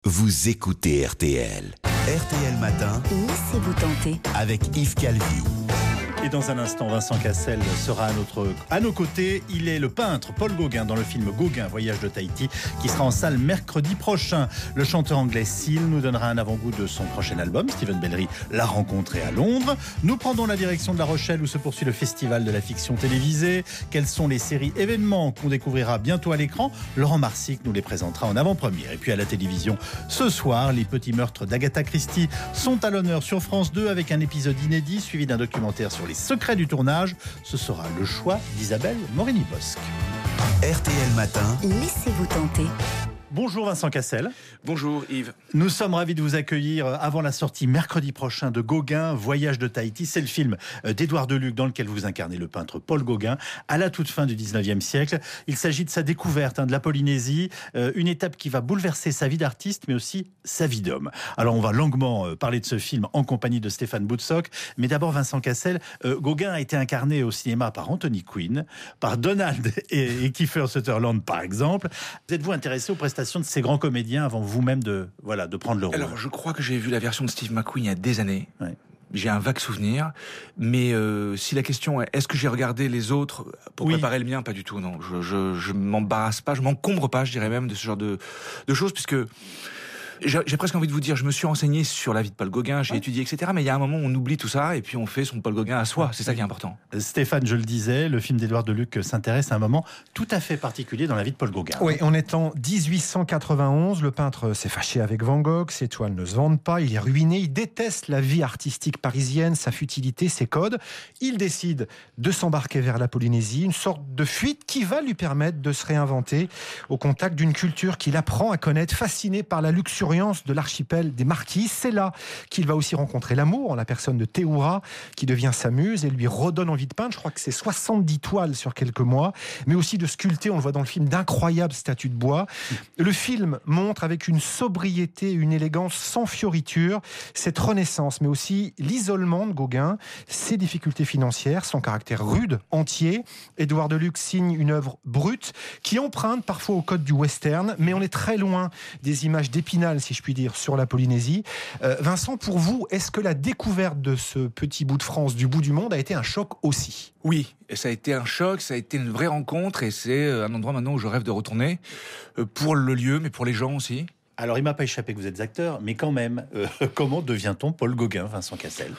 Vous écoutez RTL. RTL Matin. Laissez-vous tenter. Avec Yves Calvi. Et dans un instant, Vincent Cassel sera à nos côtés. Il est le peintre Paul Gauguin dans le film Gauguin, Voyage de Tahiti, qui sera en salle mercredi prochain. Le chanteur anglais Seal nous donnera un avant-goût de son prochain album. Stephen Bellery l'a rencontré à Londres. Nous prendrons la direction de La Rochelle où se poursuit le festival de la fiction télévisée. Quelles sont les séries événements qu'on découvrira bientôt à l'écran? Laurent Marsic nous les présentera en avant-première. Et puis à la télévision, ce soir, les petits meurtres d'Agatha Christie sont à l'honneur sur France 2 avec un épisode inédit suivi d'un documentaire sur les secrets du tournage. Ce sera le choix d'Isabelle Morini-Bosque. RTL Matin. Laissez-vous tenter. Bonjour Vincent Cassel. Bonjour Yves. Nous sommes ravis de vous accueillir avant la sortie mercredi prochain de Gauguin, Voyage de Tahiti. C'est le film d'Édouard Deluc dans lequel vous incarnez le peintre Paul Gauguin à la toute fin du 19e siècle. Il s'agit de sa découverte de la Polynésie, une étape qui va bouleverser sa vie d'artiste mais aussi sa vie d'homme. Alors on va longuement parler de ce film en compagnie de Stéphane Boutsock. Mais d'abord Vincent Cassel, Gauguin a été incarné au cinéma par Anthony Quinn, par Donald et Kiefer Sutherland par exemple. Êtes-vous intéressé aux prestations de ces grands comédiens avant vous-même de prendre le rôle? Alors, je crois que j'ai vu la version de Steve McQueen il y a des années. Ouais. J'ai un vague souvenir. Mais si la question est, est-ce que j'ai regardé les autres pour préparer le mien? Pas du tout, non. Je m'embarrasse pas, je m'encombre pas, je dirais même, de ce genre de choses, puisque j'ai presque envie de vous dire, je me suis renseigné sur la vie de Paul Gauguin, j'ai étudié, etc. Mais il y a un moment où on oublie tout ça et puis on fait son Paul Gauguin à soi. C'est ça qui est important. Stéphane, je le disais, le film d'Édouard Deluc s'intéresse à un moment tout à fait particulier dans la vie de Paul Gauguin. Oui, on est en 1891. Le peintre s'est fâché avec Van Gogh. Ses toiles ne se vendent pas. Il est ruiné. Il déteste la vie artistique parisienne, sa futilité, ses codes. Il décide de s'embarquer vers la Polynésie, une sorte de fuite qui va lui permettre de se réinventer au contact d'une culture qu'il apprend à connaître, fasciné par la luxuriance de l'archipel des Marquises. C'est là qu'il va aussi rencontrer l'amour en la personne de Théoura, qui devient sa muse et lui redonne envie de peindre. Je crois que c'est 70 toiles sur quelques mois, mais aussi de sculpter, on le voit dans le film, d'incroyables statues de bois. Le film montre avec une sobriété, une élégance sans fioriture, cette renaissance, mais aussi l'isolement de Gauguin, ses difficultés financières, son caractère rude, entier. Édouard Deluc signe une œuvre brute qui emprunte parfois au code du western, mais on est très loin des images d'Épinal, si je puis dire, sur la Polynésie. Vincent, pour vous, est-ce que la découverte de ce petit bout de France, du bout du monde, a été un choc aussi? Oui, et ça a été un choc, ça a été une vraie rencontre et c'est un endroit maintenant où je rêve de retourner, pour le lieu, mais pour les gens aussi. Alors, il m'a pas échappé que vous êtes acteur, mais quand même, comment devient-on Paul Gauguin, Vincent Cassel?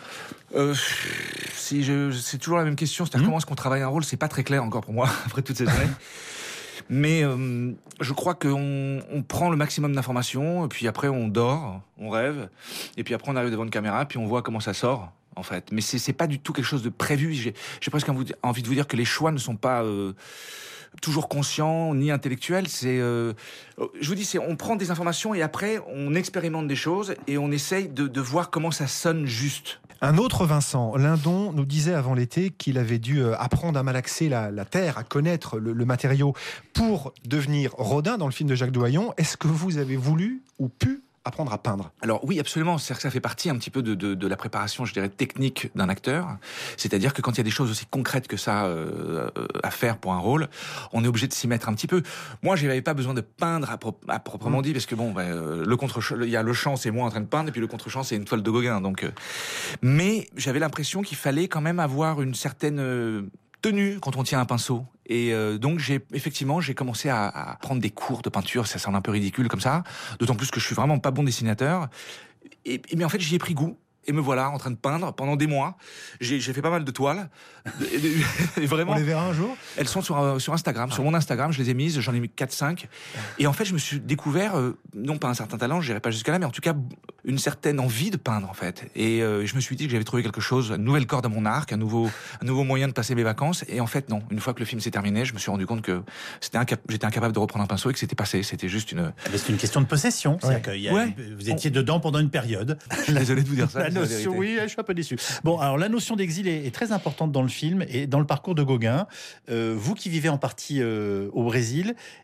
C'est toujours la même question, c'est-à-dire comment est-ce qu'on travaille un rôle, c'est pas très clair encore pour moi, après toutes ces années. Mais je crois qu'on prend le maximum d'informations, et puis après on dort, on rêve, et puis après on arrive devant une caméra, puis on voit comment ça sort, en fait. Mais c'est pas du tout quelque chose de prévu. J'ai presque envie de vous dire que les choix ne sont pas toujours conscients ni intellectuels. Je vous dis, on prend des informations et après on expérimente des choses et on essaye de voir comment ça sonne juste. Un autre Vincent, Lindon, nous disait avant l'été qu'il avait dû apprendre à malaxer la terre, à connaître le matériau pour devenir Rodin dans le film de Jacques Doyon. Est-ce que vous avez voulu ou pu apprendre à peindre? Alors oui, absolument. C'est-à-dire que ça fait partie un petit peu de la préparation, je dirais, technique d'un acteur. C'est-à-dire que quand il y a des choses aussi concrètes que ça à faire pour un rôle, on est obligé de s'y mettre un petit peu. Moi, je n'avais pas besoin de peindre à proprement dit, parce que bon, il y a le champ, c'est moi en train de peindre, et puis le contre-champ, c'est une toile de Gauguin. Donc, mais j'avais l'impression qu'il fallait quand même avoir une certaine tenue quand on tient un pinceau. Et donc j'ai commencé à prendre des cours de peinture. Ça semble un peu ridicule comme ça, d'autant plus que je suis vraiment pas bon dessinateur. Mais en fait j'y ai pris goût. Et me voilà en train de peindre pendant des mois. J'ai fait pas mal de toiles. Et vraiment, on les verra un jour? Elles sont sur Instagram, sur mon Instagram, je les ai mises, j'en ai mis 4-5. Et en fait, je me suis découvert, non pas un certain talent, je n'irai pas jusqu'à là, mais en tout cas, une certaine envie de peindre, en fait. Et je me suis dit que j'avais trouvé quelque chose, une nouvelle corde à mon arc, un nouveau moyen de passer mes vacances. Et en fait, non. Une fois que le film s'est terminé, je me suis rendu compte que j'étais incapable de reprendre un pinceau et que c'était passé. C'était juste c'est une question de possession. Ouais. Vous étiez dedans pendant une période. Je suis désolé de vous dire ça. Oui, je suis un peu déçu. Bon, alors la notion d'exil est très importante dans le film et dans le parcours de Gauguin. Vous qui vivez en partie au Brésil,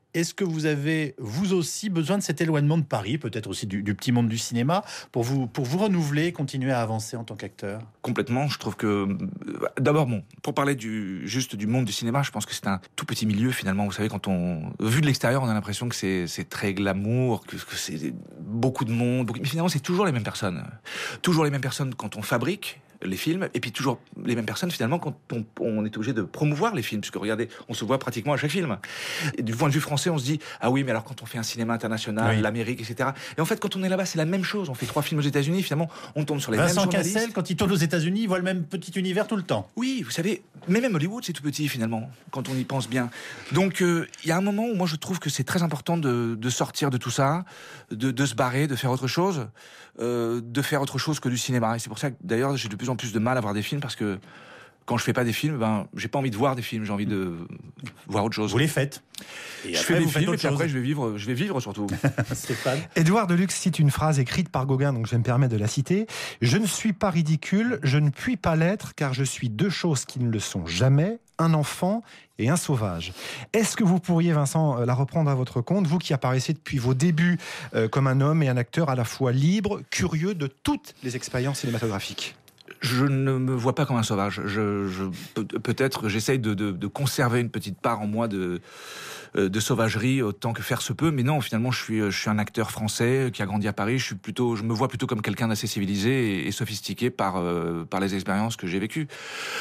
Est-ce que vous avez, vous aussi, besoin de cet éloignement de Paris, peut-être aussi du petit monde du cinéma, pour vous renouveler et continuer à avancer en tant qu'acteur ? Complètement. Je trouve que, d'abord, pour parler juste du monde du cinéma, je pense que c'est un tout petit milieu, finalement. Vous savez, vu de l'extérieur, on a l'impression que c'est très glamour, que c'est beaucoup de monde. Mais finalement, c'est toujours les mêmes personnes. Toujours les mêmes personnes quand on fabrique les films, et puis toujours les mêmes personnes finalement quand on est obligé de promouvoir les films, puisque regardez, on se voit pratiquement à chaque film. Et du point de vue français, on se dit ah oui, mais alors quand on fait un cinéma international, l'Amérique, etc. Et en fait, quand on est là-bas, c'est la même chose. On fait 3 films aux États-Unis, finalement, on tombe sur les mêmes journalistes. Vincent Cassel, quand il tourne aux États-Unis, il voit le même petit univers tout le temps. Oui, vous savez, mais même Hollywood, c'est tout petit finalement, quand on y pense bien. Donc, il y a un moment où moi je trouve que c'est très important de sortir de tout ça, de se barrer, de faire autre chose que du cinéma. Et c'est pour ça que d'ailleurs j'ai de plus en plus de mal à voir des films, parce que quand je fais pas des films, j'ai pas envie de voir des films, j'ai envie de voir autre chose. Vous les faites. Et je fais des films, et puis après je vais vivre surtout. Stéphane. Édouard Deluxe cite une phrase écrite par Gauguin, donc je vais me permettre de la citer. « Je ne suis pas ridicule, je ne puis pas l'être, car je suis 2 choses qui ne le sont jamais, un enfant et un sauvage. » Est-ce que vous pourriez, Vincent, la reprendre à votre compte, vous qui apparaissez depuis vos débuts comme un homme et un acteur à la fois libre, curieux de toutes les expériences cinématographiques ? Je ne me vois pas comme un sauvage. Peut-être, j'essaye de conserver une petite part en moi de sauvagerie autant que faire se peut, mais non, finalement, je suis un acteur français qui a grandi à Paris. Je me vois plutôt comme quelqu'un d'assez civilisé et sophistiqué par les expériences que j'ai vécues.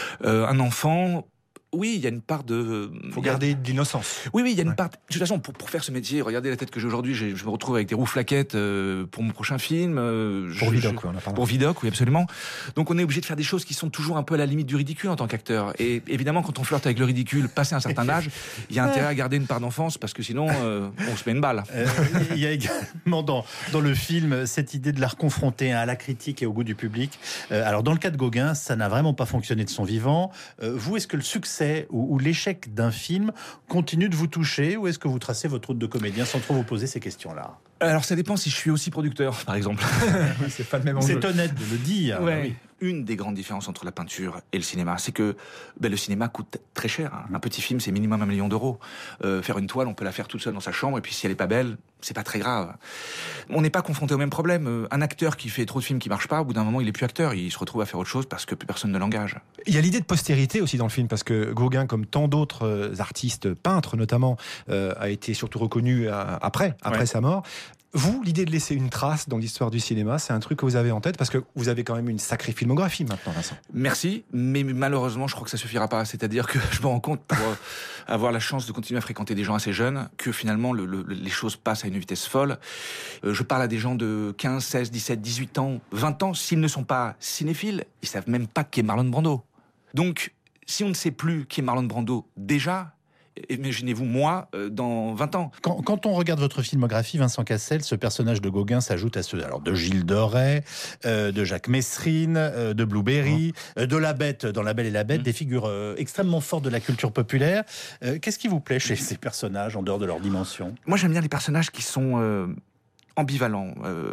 Un enfant. Oui, il y a une part de... Faut garder de l'innocence. Oui, il y a une part... De toute façon, pour faire ce métier, regardez la tête que j'ai aujourd'hui, je me retrouve avec des roues flaquettes pour mon prochain film. Pour Vidocq, oui, on a parlé. Pour Vidocq, oui, absolument. Donc on est obligé de faire des choses qui sont toujours un peu à la limite du ridicule en tant qu'acteur. Et évidemment, quand on flirte avec le ridicule, passé un certain âge, il y a intérêt à garder une part d'enfance, parce que sinon, on se met une balle. Il y a également dans le film cette idée de la reconfronter à la critique et au goût du public. Alors dans le cas de Gauguin, ça n'a vraiment pas fonctionné de son vivant. Vous, est-ce que le succès ou l'échec d'un film continue de vous toucher, ou est-ce que vous tracez votre route de comédien sans trop vous poser ces questions-là ? Alors ça dépend si je suis aussi producteur, par exemple. C'est pas le même enjeu. C'est honnête de le dire. Ouais. Oui. Une des grandes différences entre la peinture et le cinéma, c'est que le cinéma coûte très cher. Un petit film, c'est minimum 1 million d'euros. Faire une toile, on peut la faire toute seule dans sa chambre, et puis si elle est pas belle, c'est pas très grave. On n'est pas confronté au même problème. Un acteur qui fait trop de films qui marchent pas, au bout d'un moment, il est plus acteur. Il se retrouve à faire autre chose parce que plus personne ne l'engage. Il y a l'idée de postérité aussi dans le film, parce que Gauguin, comme tant d'autres artistes, peintres notamment, a été surtout reconnu après sa mort. Vous, l'idée de laisser une trace dans l'histoire du cinéma, c'est un truc que vous avez en tête, parce que vous avez quand même une sacrée filmographie maintenant, Vincent. Merci, mais malheureusement, je crois que ça suffira pas. C'est-à-dire que je me rends compte, pour avoir la chance de continuer à fréquenter des gens assez jeunes, que finalement, les choses passent à une vitesse folle. Je parle à des gens de 15, 16, 17, 18 ans, 20 ans. S'ils ne sont pas cinéphiles, ils savent même pas qui est Marlon Brando. Donc, si on ne sait plus qui est Marlon Brando déjà, imaginez-vous moi dans 20 ans. Quand on regarde votre filmographie, Vincent Cassel, ce personnage de Gauguin s'ajoute à ceux de Gilles de Rais, de Jacques Messrine, de Blueberry, de La Bête dans La Belle et la Bête, des figures extrêmement fortes de la culture populaire. Qu'est-ce qui vous plaît chez ces personnages en dehors de leur dimension ? Moi, j'aime bien les personnages qui sont ambivalent,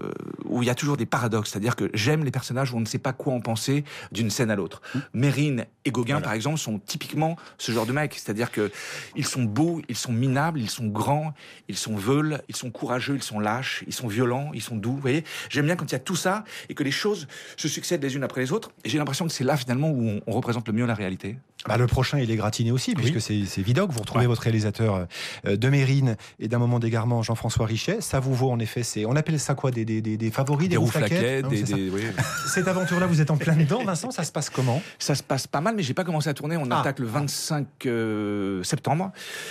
où il y a toujours des paradoxes. C'est-à-dire que j'aime les personnages où on ne sait pas quoi en penser d'une scène à l'autre. Mérine et Gauguin, par exemple, sont typiquement ce genre de mecs. C'est-à-dire que ils sont beaux, ils sont minables, ils sont grands, ils sont veules, ils sont courageux, ils sont lâches, ils sont violents, ils sont doux. Vous voyez, j'aime bien quand il y a tout ça et que les choses se succèdent les unes après les autres. Et j'ai l'impression que c'est là, finalement, où on représente le mieux la réalité. Le prochain, il est gratiné aussi, puisque c'est Vidocq. Vous retrouvez votre réalisateur de Mérine et d'un moment d'égarement, Jean-François Richet. Ça vous vaut, en effet, on appelle ça quoi, des favoris, des roues flaquettes, oui. Cette aventure-là, vous êtes en plein dedans, Vincent, ça se passe comment ? Ça se passe pas mal, mais j'ai pas commencé à tourner. On attaque le 25 septembre.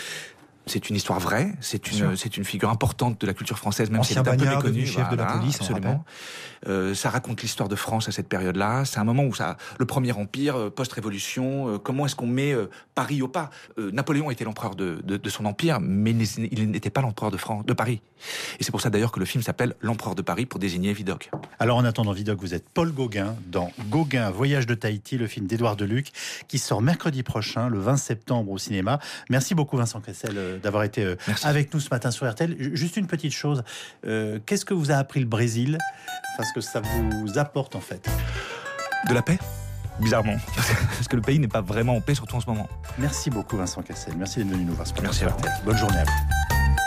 C'est une histoire vraie, c'est une figure importante de la culture française, même si elle est un peu méconnue. Chef de la police, absolument. Ça raconte l'histoire de France à cette période-là. C'est un moment où le Premier Empire, post-révolution, comment est-ce qu'on met Paris au pas ? Napoléon était l'empereur de son empire, mais il n'était pas l'empereur de Paris. Et c'est pour ça d'ailleurs que le film s'appelle L'Empereur de Paris, pour désigner Vidocq. Alors en attendant Vidocq, vous êtes Paul Gauguin dans Gauguin, Voyage de Tahiti, le film d'Édouard Deluc, qui sort mercredi prochain, le 20 septembre au cinéma. Merci beaucoup Vincent Cassel d'avoir été avec nous ce matin sur RTL. Juste une petite chose, qu'est-ce que vous a appris le Brésil ? Parce que ça vous apporte en fait. De la paix ? Bizarrement. Parce que le pays n'est pas vraiment en paix, surtout en ce moment. Merci beaucoup Vincent Cassel. Merci d'être venu nous voir ce matin. Merci sur RTL. Bonne journée à vous.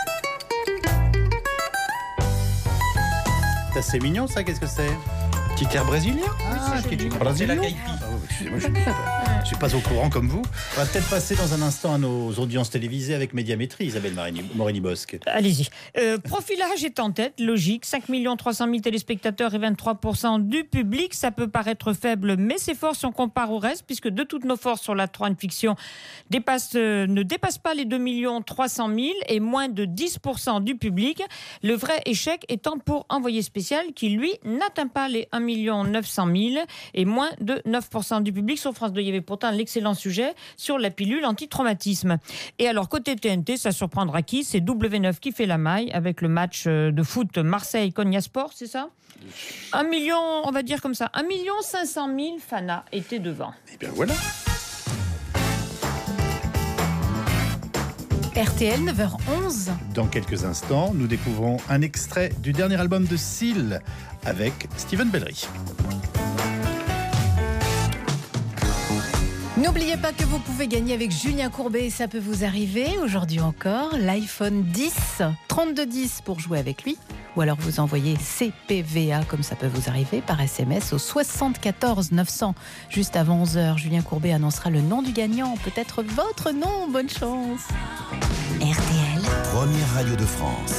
C'est assez mignon, ça. Qu'est-ce que c'est? Petit air brésilien. Petit brésilien. Moi, je ne suis pas au courant comme vous. On va peut-être passer dans un instant à nos audiences télévisées avec Médiamétrie, Isabelle Morini-Bosque. Allez-y. Profilage est en tête, logique. 5 300 000 téléspectateurs et 23% du public. Ça peut paraître faible, mais c'est fort si on compare au reste, puisque de toutes nos forces sur la 3 fiction ne dépasse pas les 2 300 000 et moins de 10% du public. Le vrai échec étant pour Envoyé spécial, qui lui n'atteint pas les 1 900 000 et moins de 9% du public. Sur France 2, il y avait pourtant l'excellent sujet sur la pilule anti-traumatisme. Et alors, côté TNT, ça surprendra qui? C'est W9 qui fait la maille avec le match de foot Marseille-Cognasport, c'est ça? 1 million, on va dire comme ça, 1 500 000 fanas étaient devant. Et bien voilà. RTL, 9h11. Dans quelques instants, nous découvrons un extrait du dernier album de Seal avec Steven Bellery. N'oubliez pas que vous pouvez gagner avec Julien Courbet, et ça peut vous arriver aujourd'hui encore, l'iPhone 10, 3210 pour jouer avec lui. Ou alors vous envoyez CPVA, comme ça peut vous arriver, par SMS au 74 900. Juste avant 11h, Julien Courbet annoncera le nom du gagnant, peut-être votre nom. Bonne chance. RTL. Première radio de France.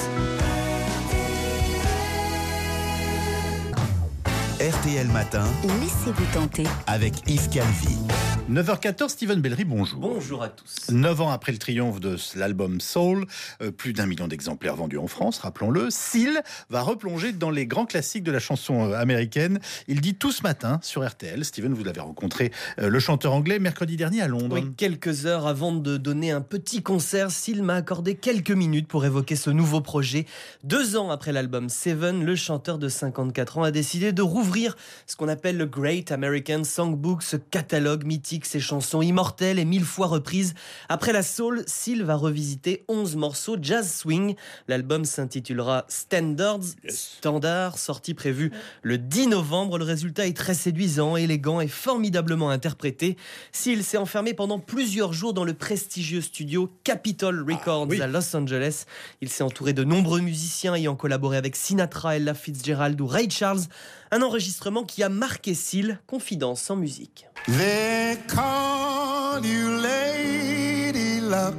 RTL Matin. Laissez-vous tenter. Avec Yves Calvi. 9h14, Steven Bellery, bonjour. Bonjour à tous. 9 ans après le triomphe de l'album Soul, plus d'1 million d'exemplaires vendus en France, rappelons-le, Seal va replonger dans les grands classiques de la chanson américaine. Il dit tout ce matin sur RTL, Steven, vous l'avez rencontré, le chanteur anglais, mercredi dernier à Londres. Oui, quelques heures avant de donner un petit concert, Seal m'a accordé quelques minutes pour évoquer ce nouveau projet. 2 ans après l'album Seven, le chanteur de 54 ans a décidé de rouvrir ce qu'on appelle le Great American Songbook, ce catalogue mythique, ces chansons immortelles et 1000 fois reprises. Après la soul, Seal va revisiter 11 morceaux jazz swing. L'album s'intitulera Standards, Standard, sortie prévue le 10 novembre. Le résultat est très séduisant, élégant et formidablement interprété. Seal s'est enfermé pendant plusieurs jours dans le prestigieux studio Capitol Records à Los Angeles. Il s'est entouré de nombreux musiciens ayant collaboré avec Sinatra, Ella Fitzgerald ou Ray Charles. Un enregistrement qui a marqué Seal, confidence en musique. They call you Lady Luck,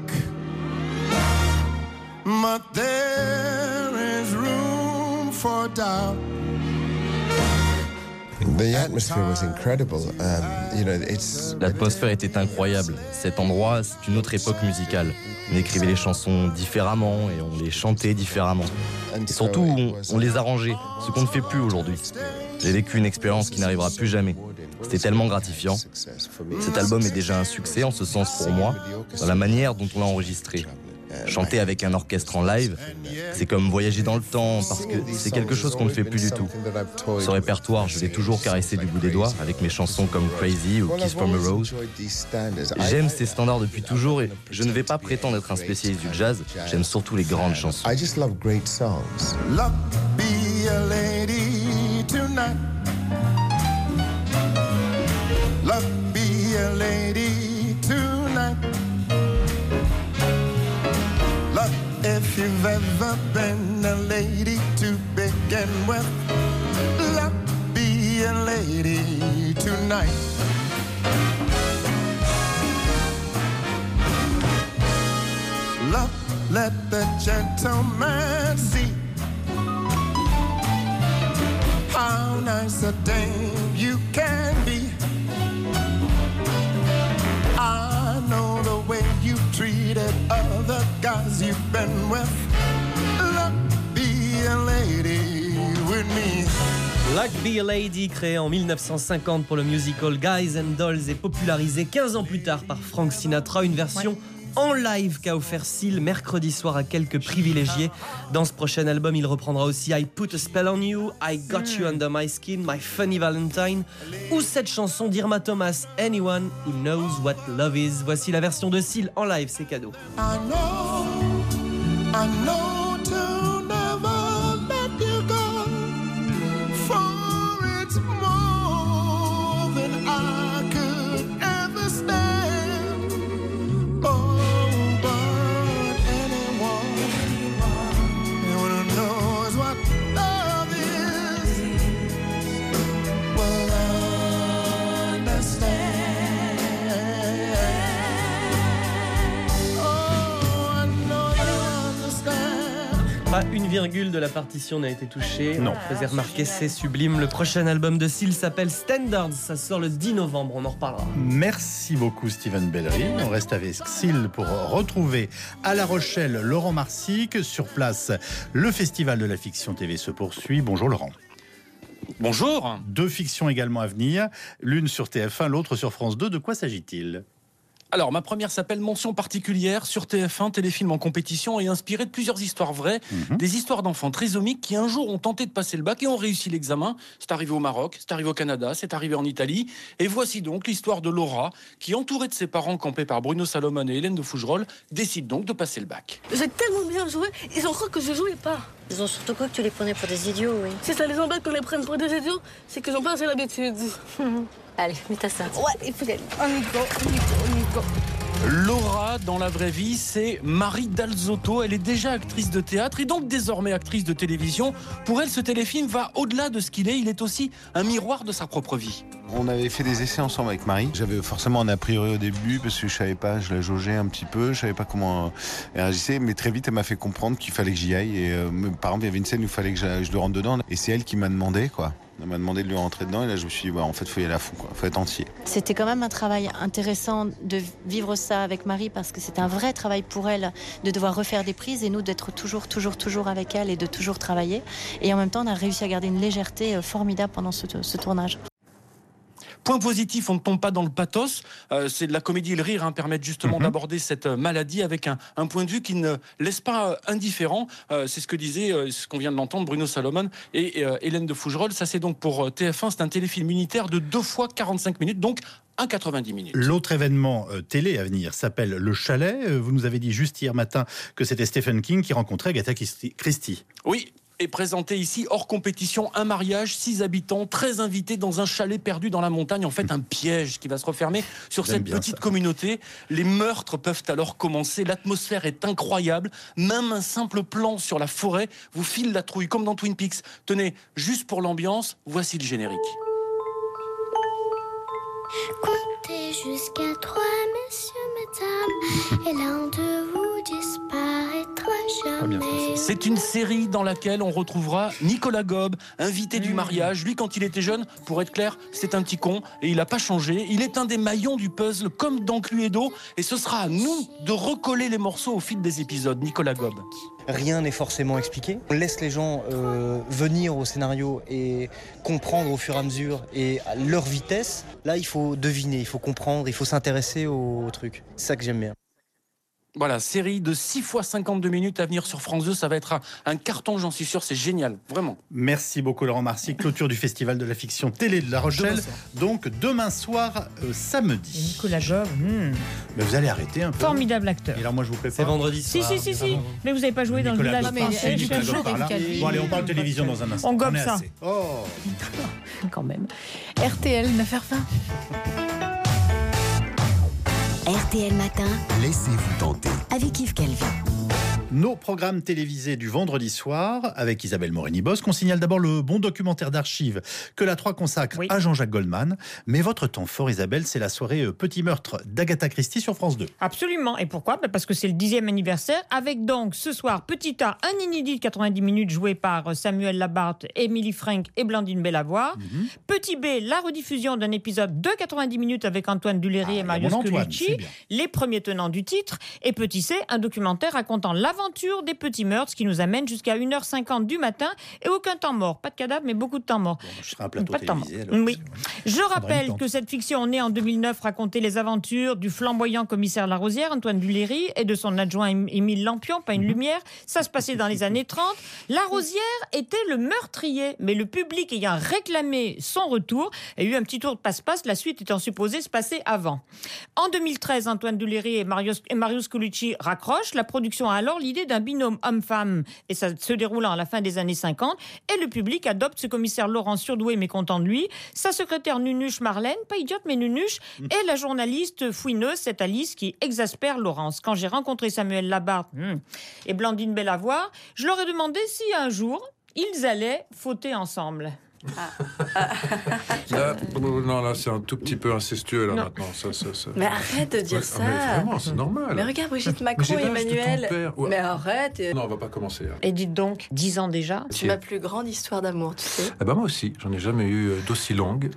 but there is room for doubt. L'atmosphère était incroyable. Cet endroit, c'est une autre époque musicale. On écrivait les chansons différemment et on les chantait différemment. Et surtout, on les arrangeait, ce qu'on ne fait plus aujourd'hui. J'ai vécu une expérience qui n'arrivera plus jamais. C'était tellement gratifiant. Cet album est déjà un succès en ce sens pour moi, dans la manière dont on l'a enregistré. Chanter avec un orchestre en live, c'est comme voyager dans le temps, parce que c'est quelque chose qu'on ne fait plus du tout. Ce répertoire, je l'ai toujours caressé du bout des doigts, avec mes chansons comme Crazy ou Kiss from a Rose. J'aime ces standards depuis toujours et je ne vais pas prétendre être un spécialiste du jazz, j'aime surtout les grandes chansons. Luck be a lady tonight. Luck be a lady tonight. Luck if you've ever been a lady to begin with. Luck be a lady tonight. Luck, let the gentleman see how nice a dame you can be. I know the way you treated other guys you've been with. Luck, be a lady with me. Luck Be a Lady, créé en 1950 pour le musical Guys and Dolls et popularisé 15 ans plus tard par Frank Sinatra, une version en live qu'a offert Seal mercredi soir à quelques privilégiés. Dans ce prochain album, il reprendra aussi I Put a Spell on You, I Got You Under My Skin, My Funny Valentine ou cette chanson d'Irma Thomas, Anyone Who Knows What Love Is. Voici la version de Seal en live, c'est cadeau. I know to never let you go, for it's more than I could ever stand. Oh, but anyone who knows what love is virgule de la partition n'a été touchée. Non. On faisait remarquer, c'est sublime. Le prochain album de Seal s'appelle Standards. Ça sort le 10 novembre, on en reparlera. Merci beaucoup Steven Bellery. On reste avec Seal pour retrouver à La Rochelle Laurent Marsic. Sur place, le Festival de la Fiction TV se poursuit. Bonjour Laurent. Bonjour. 2 fictions également à venir, l'une sur TF1, l'autre sur France 2. De quoi s'agit-il ? Alors, ma première s'appelle Mention particulière sur TF1, téléfilm en compétition et inspiré de plusieurs histoires vraies, des histoires d'enfants trisomiques qui un jour ont tenté de passer le bac et ont réussi l'examen. C'est arrivé au Maroc, c'est arrivé au Canada, c'est arrivé en Italie. Et voici donc l'histoire de Laura, qui, entourée de ses parents campés par Bruno Salomon et Hélène de Fougerolles, décide donc de passer le bac. J'ai tellement bien joué, ils ont cru que je jouais pas. Ils ont surtout cru que tu les prenais pour des idiots, oui. Si ça les embête qu'on les prenne pour des idiots, c'est qu'ils n'ont pas assez l'habitude. Allez, mets ta ceinture. Ouais, il faut y aller. On y go. Laura, dans la vraie vie, c'est Marie Dalzotto. Elle est déjà actrice de théâtre et donc désormais actrice de télévision. Pour elle, ce téléfilm va au-delà de ce qu'il est. Il est aussi un miroir de sa propre vie. On avait fait des essais ensemble avec Marie. J'avais forcément un a priori au début parce que je savais pas, je la jaugeais un petit peu, je savais pas comment elle réagissait. Mais très vite, elle m'a fait comprendre qu'il fallait que j'y aille. Et par exemple, il y avait une scène où il fallait que je le rentre dedans. Et c'est elle qui m'a demandé, quoi. Elle m'a demandé de lui rentrer dedans et là je me suis dit en fait faut y aller à fond, faut être entier. C'était quand même un travail intéressant de vivre ça avec Marie parce que c'était un vrai travail pour elle de devoir refaire des prises et nous d'être toujours avec elle et de toujours travailler. Et en même temps on a réussi à garder une légèreté formidable pendant ce tournage. Point positif, on ne tombe pas dans le pathos. C'est de la comédie et le rire permettent justement d'aborder cette maladie avec un point de vue qui ne laisse pas indifférent. C'est ce que disait, ce qu'on vient de l'entendre, Bruno Salomon et Hélène de Fougerolles. Ça, c'est donc pour TF1, c'est un téléfilm unitaire de 2 fois 45 minutes, donc 1,90 minutes. L'autre événement télé à venir s'appelle Le Chalet. Vous nous avez dit juste hier matin que c'était Stephen King qui rencontrait Agatha Christie. Oui. Et présenté ici, hors compétition, un mariage, 6 habitants, 13 invités dans un chalet perdu dans la montagne. En fait, un piège qui va se refermer sur cette petite communauté. Les meurtres peuvent alors commencer. L'atmosphère est incroyable. Même un simple plan sur la forêt vous file la trouille, comme dans Twin Peaks. Tenez, juste pour l'ambiance, voici le générique. Comptez jusqu'à 3, messieurs, mesdames, et l'un de vous disparaîtra jamais. C'est une série dans laquelle on retrouvera Nicolas Gobe, invité du mariage. Lui, quand il était jeune, pour être clair, c'est un petit con et il n'a pas changé. Il est un des maillons du puzzle, comme dans Cluedo, et ce sera à nous de recoller les morceaux au fil des épisodes. Nicolas Gobe. Rien n'est forcément expliqué. On laisse les gens venir au scénario et comprendre au fur et à mesure et à leur vitesse. Là, il faut deviner, il faut comprendre, il faut s'intéresser au truc. C'est ça que j'aime bien. Voilà, série de 6 fois 52 minutes à venir sur France 2. Ça va être un carton, j'en suis sûr, c'est génial, vraiment. Merci beaucoup Laurent Marsic. Clôture du Festival de la Fiction Télé de La Rochelle. Donc demain soir, samedi. Nicolas Gobe. Mais vous allez arrêter un peu. Formidable acteur. Et alors moi je vous prépare. C'est vendredi soir. Si. Mais vous n'avez pas joué dans le village français. Bon allez, on parle télévision dans un instant. On gobe ça. Oh. Quand même. RTL 9h20. RTL Matin, laissez-vous tenter avec Yves Calvi. Nos programmes télévisés du vendredi soir avec Isabelle Morini-Bosque. On signale d'abord le bon documentaire d'archives que la 3 consacre à Jean-Jacques Goldman. Mais votre temps fort, Isabelle, c'est la soirée Petit meurtre d'Agatha Christie sur France 2. Absolument. Et pourquoi ? Parce que c'est le 10e anniversaire. Avec donc ce soir, Petit A, un inédit de 90 minutes joué par Samuel Labarthe, Émilie Frank et Blandine Bellavoir. Petit B, la rediffusion d'un épisode de 90 minutes avec Antoine Duléry et Mario Scolucci, les premiers tenants du titre. Et Petit C, un documentaire racontant l'aventure des petits meurtres qui nous amène jusqu'à 1h50 du matin et aucun temps mort. Pas de cadavre, mais beaucoup de temps mort. Bon, je serai un plateau pas de temps télévisé. Mort. Oui. Je rappelle que cette fiction, née en 2009, racontait les aventures du flamboyant commissaire Larosière, Antoine Duléry, et de son adjoint Émile Lampion, pas une lumière. Ça se passait dans les années 30. Larosière était le meurtrier, mais le public ayant réclamé son retour, a eu un petit tour de passe-passe, la suite étant supposée se passer avant. En 2013, Antoine Duléry et Mario Scolucci raccrochent. La production a alors l'idée d'un binôme homme-femme, et ça se déroulant à la fin des années 50, et le public adopte ce commissaire Laurent surdoué mais content de lui, sa secrétaire Nunuche Marlène, pas idiote mais Nunuche, et la journaliste fouineuse, cette Alice qui exaspère Laurence. Quand j'ai rencontré Samuel Labarthe et Blandine Bellavoir, je leur ai demandé si un jour ils allaient fauter ensemble. Non, là, c'est un tout petit peu incestueux, là, maintenant. Ça. Mais arrête de dire ça. Mais vraiment, c'est normal. Mais regarde Brigitte Macron et Emmanuel. Ouais. Mais arrête. Non, on va pas commencer. Hein. Et dites donc, 10 ans déjà. C'est ma plus grande histoire d'amour, tu sais. Eh ben, moi aussi, j'en ai jamais eu d'aussi longue.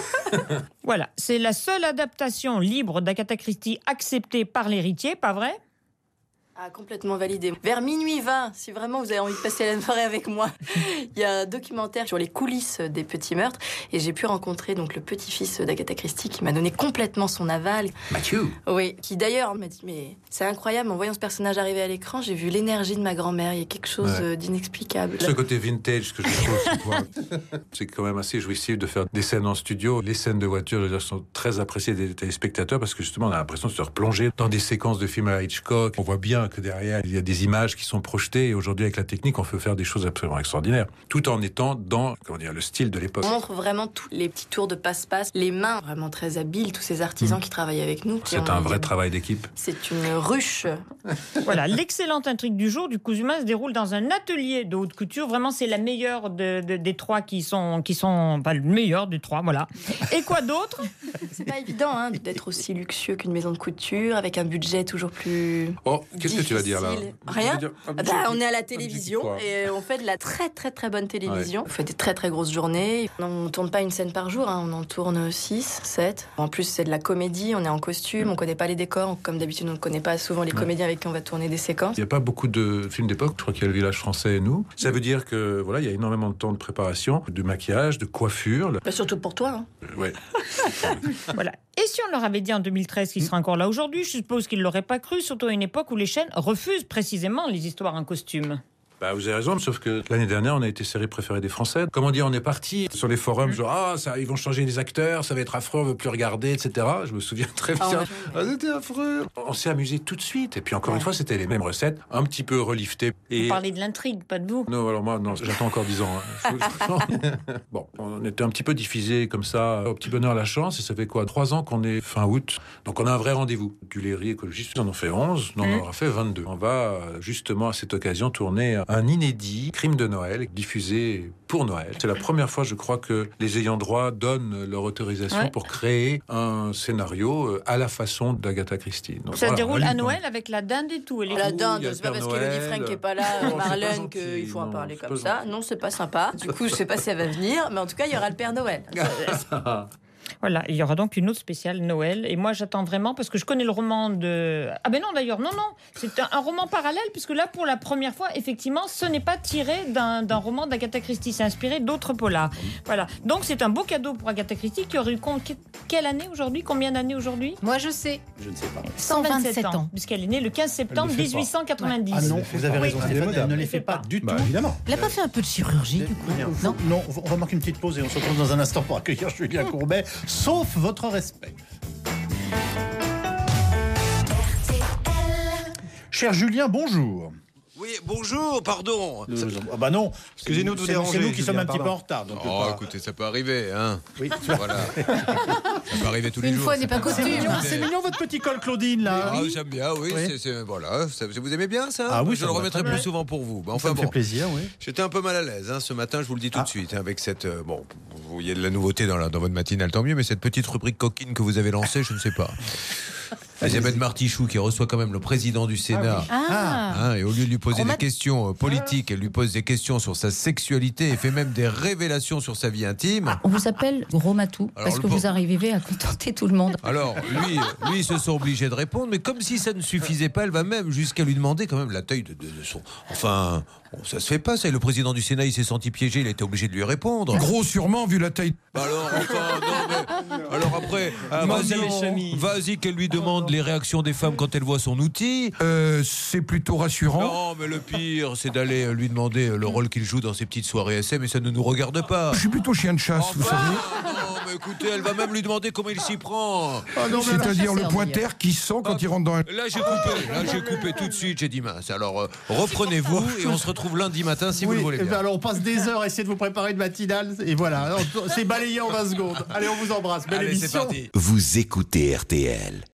Voilà, c'est la seule adaptation libre d'Agatha Christie acceptée par l'héritier, pas vrai ? Ah, complètement validé. Vers minuit 20, si vraiment vous avez envie de passer la soirée avec moi, il y a un documentaire sur les coulisses des petits meurtres et j'ai pu rencontrer donc le petit-fils d'Agatha Christie qui m'a donné complètement son aval. Mathieu. Oui, qui d'ailleurs m'a dit mais c'est incroyable, en voyant ce personnage arriver à l'écran, j'ai vu l'énergie de ma grand-mère, il y a quelque chose d'inexplicable. Ce côté vintage que je trouve, c'est quand même assez jouissif de faire des scènes en studio. Les scènes de voiture, je veux dire, sont très appréciées des téléspectateurs parce que justement on a l'impression de se replonger dans des séquences de films à la Hitchcock. On voit bien que derrière, il y a des images qui sont projetées et aujourd'hui, avec la technique, on peut faire des choses absolument extraordinaires, tout en étant dans, le style de l'époque. On montre vraiment tous les petits tours de passe-passe, les mains vraiment très habiles, tous ces artisans qui travaillent avec nous. C'est un vrai travail d'équipe. C'est une ruche. Voilà, l'excellente intrigue du jour du Cousu humain se déroule dans un atelier de haute couture. Vraiment, c'est la meilleure des trois qui sont le meilleur des trois, voilà. Et quoi d'autre ? C'est pas évident d'être aussi luxueux qu'une maison de couture, avec un budget toujours plus... Oh, qu'est-ce que tu vas dire là ? Rien. On est à la télévision et on fait de la très très très bonne télévision. On fait des très très grosses journées. On tourne pas une scène par jour, on en tourne 6, 7. En plus, c'est de la comédie, on est en costume, on connaît pas les décors. Comme d'habitude, on ne connaît pas souvent les comédiens avec qui on va tourner des séquences. Il n'y a pas beaucoup de films d'époque. Je crois qu'il y a Le Village français et nous. Ça veut dire que voilà, il y a énormément de temps de préparation, de maquillage, de coiffure. Surtout pour toi. Ouais. Voilà. Et si on leur avait dit en 2013 qu'il serait encore là aujourd'hui, je suppose qu'ils l'auraient pas cru, surtout à une époque où les chaînes refusent précisément les histoires en costume. Bah, vous avez raison, sauf que l'année dernière, on a été série préférée des Français. Comment dire, on est parti sur les forums, genre, ils vont changer les acteurs, ça va être affreux, on veut plus regarder, etc. Je me souviens très bien. C'était affreux. On s'est amusé tout de suite. Et puis encore une fois, c'était les mêmes recettes, un petit peu reliftées. Vous parlez de l'intrigue, pas de vous. Non, alors moi, non, j'attends encore 10 ans. Bon, on était un petit peu diffusés comme ça, au petit bonheur la chance, et ça fait quoi, 3 ans qu'on est fin août. Donc on a un vrai rendez-vous. Tuileries écologistes, on en fait 11, on en aura fait 22. On va justement à cette occasion tourner un inédit Crime de Noël diffusé pour Noël. C'est la première fois, je crois, que les ayants droit donnent leur autorisation pour créer un scénario à la façon d'Agatha Christie. Donc, ça se déroule à Noël avec la dinde et tout. La dinde, c'est pas parce qu'Élodie Frank n'est pas là, Marlène, qu'il faut en parler comme ça. Non, c'est pas sympa. Du coup, je sais pas si elle va venir, mais en tout cas, il y aura le Père Noël. Voilà, il y aura donc une autre spéciale Noël. Et moi, j'attends vraiment, parce que je connais le roman de... Ah ben non, d'ailleurs, non. C'est un roman parallèle, puisque là, pour la première fois, effectivement, ce n'est pas tiré d'un roman d'Agatha Christie. C'est inspiré d'autres polars. Voilà. Donc, c'est un beau cadeau pour Agatha Christie, qui aurait eu quelle année aujourd'hui ? Combien d'années aujourd'hui ? Moi, je sais. Je ne sais pas. 127 ans, puisqu'elle est née le 15 septembre 1890. Ah non, vous avez raison, Stéphane, elle ne les fait pas du tout. Évidemment. Elle n'a pas fait un peu de chirurgie, du coup ? Non, on va marquer une petite pause et on se retrouve dans un instant pour accueillir Julien Courbet. Sauf votre respect. Cher Julien, bonjour. Oui, bonjour, pardon. Ah bah non, excusez-nous de vous déranger. C'est nous qui sommes un petit peu en retard. Donc écoutez, ça peut arriver, hein. Oui. Voilà. Ça peut arriver tous les jours. Une fois n'est pas coutume. C'est mignon votre petit col Claudine là. Ah, j'aime bien, oui. Voilà. Vous aimez bien ça? Ah oui, je le remettrai plus souvent pour vous. Enfin, ça me fait plaisir, oui. J'étais un peu mal à l'aise ce matin, je vous le dis tout de suite, avec cette bon, il y a de la nouveauté dans votre matinale, tant mieux, mais cette petite rubrique coquine que vous avez lancée, je ne sais pas. Elisabeth Martichoux qui reçoit quand même le président du Sénat. Et au lieu de lui poser des questions politiques, elle lui pose des questions sur sa sexualité et fait même des révélations sur sa vie intime. On vous appelle Gros Matou parce que vous arrivez à contenter tout le monde. Alors, lui, ils se sont obligés de répondre, mais comme si ça ne suffisait pas, elle va même jusqu'à lui demander quand même la taille de son... Enfin, ça se fait pas, ça. Et le président du Sénat, il s'est senti piégé, il a été obligé de lui répondre. Gros sûrement, vu la taille. Alors, enfin, non, mais... Alors après, vas-y qu'elle lui demande les réactions des femmes quand elles voient son outil. C'est plutôt rassurant. Non, mais le pire, c'est d'aller lui demander le rôle qu'il joue dans ses petites soirées SM, et ça ne nous regarde pas. Je suis plutôt chien de chasse, vous savez. Non, mais écoutez, elle va même lui demander comment il s'y prend. C'est-à-dire le pointer qui sent quand il rentre dans un... Là, j'ai coupé tout de suite, j'ai dit mince. Alors, reprenez-vous et on se retrouve lundi matin si vous le voulez bien. Alors, on passe des heures à essayer de vous préparer une matinale, et voilà, c'est balayé en 20 secondes. Allez, on vous embrasse. Belle émission. C'est parti. Vous écoutez RTL.